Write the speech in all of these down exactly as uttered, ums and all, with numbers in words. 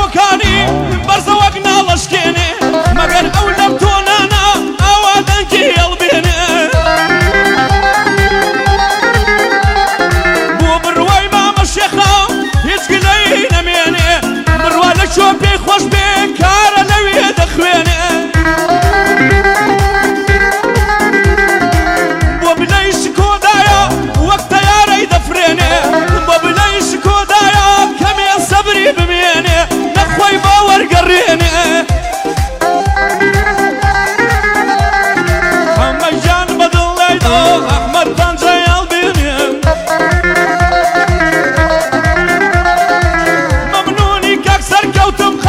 بۆکانی بەرزەوەک ناڵەشکێنێ مەگەر ئەو لەم تۆنانە ئاوا دەنگی هێڵبێنێ بۆ بڕوای مامە شێخا هیچ گلەی نەمێنێ بڕوا لە چۆ پێی خۆش بێ کارە لەوێ دەخوێنێ بۆ بلەی شکۆدایە وەک تەیارەی دەفرێنێ بۆ بلەی شکۆدایە کەمێ سەبری بمێنێ نەخۆی باوەرگەڕێنێ هەمەژیان بەدڵ لەیدا ئەحمەد پەنجەی هەڵبێنێ مەمنوونی کاک سەرکەوتم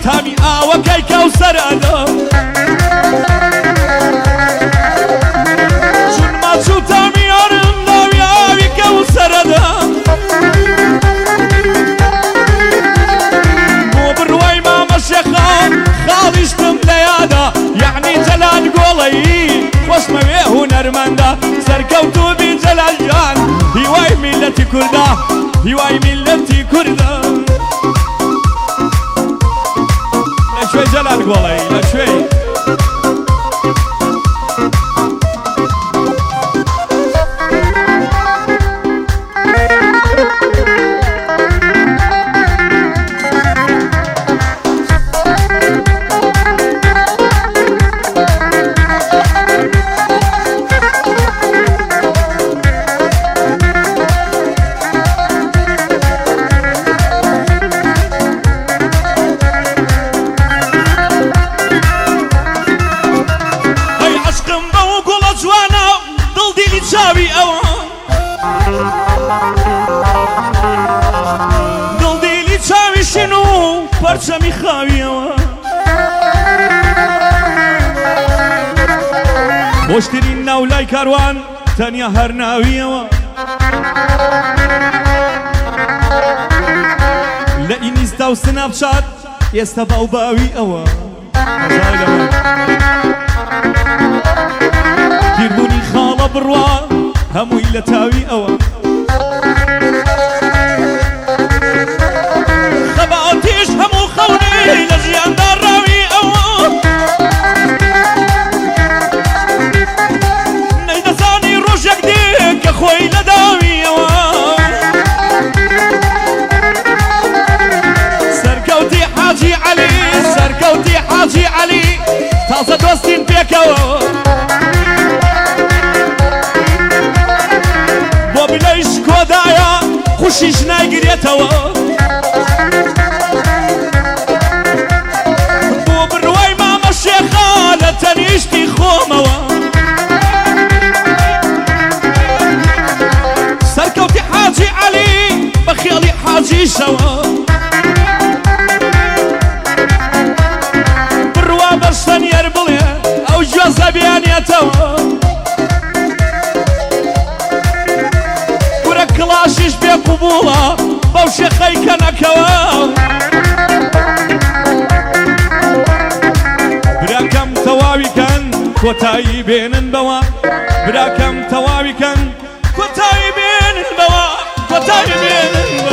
تامی ئاوەکەی کەوسەرەدا چون ماچوو تامی ئارم ناوی ئاوی کەوسەرەدا بۆ بڕوای مامە شێخان خاڵیشتم لە یادا یعنی جەلال گۆڵەیی خۆشمەوێ هونەرمەندە سەرکەوتوبی جەلال جان هیوای میلەتی کوردە هیوای میلەتی کوردە لەکوێ جەلال گۆڵەیی لەکوێ دڵدیلی چاویشن و پەرچەمی خاویەوە خۆشترین ناولای کاروان تەنیا هەر ناویەوە لە ئینیستا و سناپچات ئێستا باو باوی ئەوە پیربوونی خاڵە بڕوا هەمووی لە تاوی ئەوە خەباتیش هەموو خەونەی لە ژیاندا ڕاوی ئەوە نەیدەزانی ڕۆژێک دێک کە خۆی لە داویەوە سەرکەوتی حاجی عەلی سەرکەوتی حاجی عەلی تازە دۆستین پێکەوە بۆ بلەیش کۆدایە خوشیش نایگرێتەوە بۆ بڕوای مامە شێخە لە تەنیشتی خۆمەوە سەرکەوتی حاجی عەلی بە خێڵی حاجیشەوە بڕوا بەرسەنیەر بڵێ ئەو گوێزە بێنێتەوە کلاشیش بێ قوبوڵە بەو شێخەی کەنەکەوە براکەم تەواویکەن کۆتایی بێنن بەوە براکەم تەواویکەن کۆتایی بێنن بەوە کۆتایی بێنن بەوە